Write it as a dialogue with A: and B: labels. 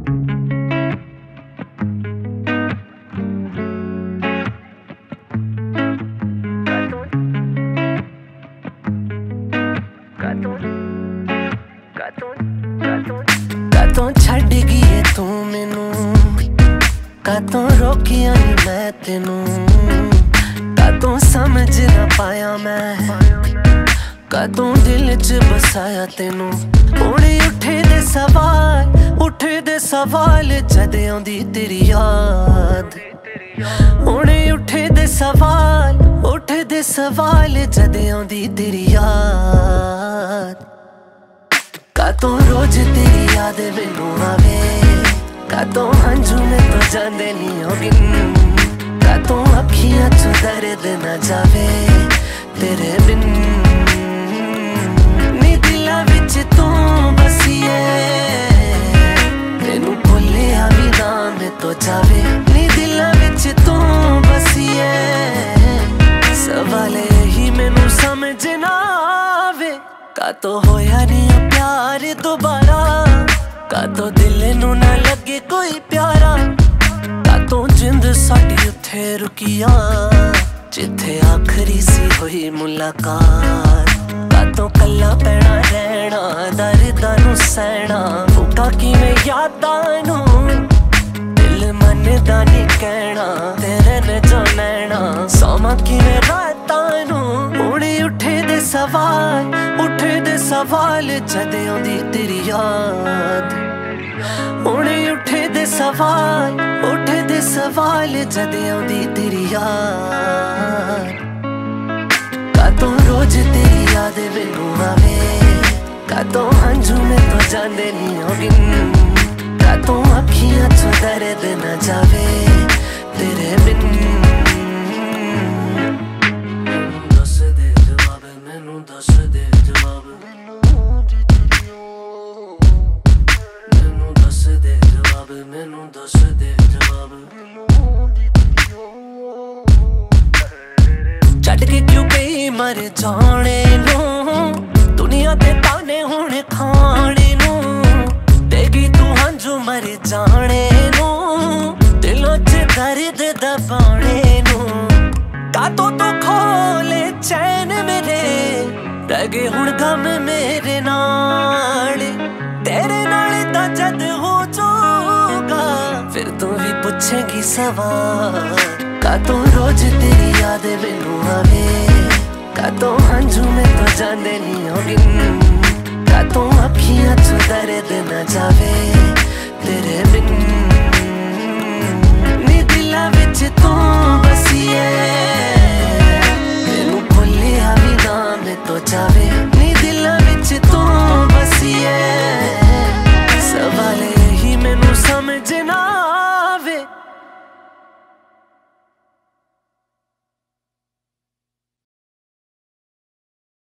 A: कातों छड़ गई है तू मैनू, कातों रोकिया नहीं मैं तेनू, कातों समझ ना पाया मैं, कातों दिल च बसाया तेनू। हुणे उठे दे सवाल जद आउंदी तेरी याद, हुणे उठे दे सवाल जद आउंदी तेरी याद। कातों रोज तेरी याद मैनू आवे, कातों हंझू में तो जांदे नहीं हो गिन, कातों अखियां चों दर्द ना जावे तेरे बिन। नी दिलां विच तू बसीए, मैनू भुलिया भी ना मैं तो जावे, नी दिलां विच तू बसीए, सवाल यही मैनू समझ ना आवे। कातों होया नहीं प्यार दोबारा, कातों दिल नू ना लगे कोई प्यारा, कातों जिंद साडी उत्थे रुकिया जिथे आखरी सी हुई मुलाकात। कातों कल्ला पैना रहना दर्दां नू सहना, भुखा किवें यादां नू दिल मनदा नहीं कहना, तेरे ने जो नैना सोमा किवें रातां नू। हुणे उठे दे सवाल जद आउंदी तेरी याद, हुणे उठे दे सवाल जद आउंदी तेरी याद। कातों रोज तेरी याद मैनू आवे, कातों हंझू में तो जांदे नहीं हो गिन, कातों अखियां चों दर्द ना जावे तेरे बिन। दस दे जवाब मैनू, दस दे जवाब मैनू, दस दे जवाब मैनू, दस दे जवाब। छड्ड के क्यों गई मर जाने नू, दुनिया दे ताने हुण खाने नू, देगी तू हंझू मर जाने नू, दिलों च दर्द दबाने नू। कातों तो खोले चैन मेरे, रह गए हुण गम मेरे नाल, तेरे नाल तां जद हो जाऊगा फिर तू भी पूछेगी सवाल। कातों रोज तेरी याद मैनू आवे, कातों हंझू में तो जांदे नहीं हो गिन, कातों अखियां चों दर्द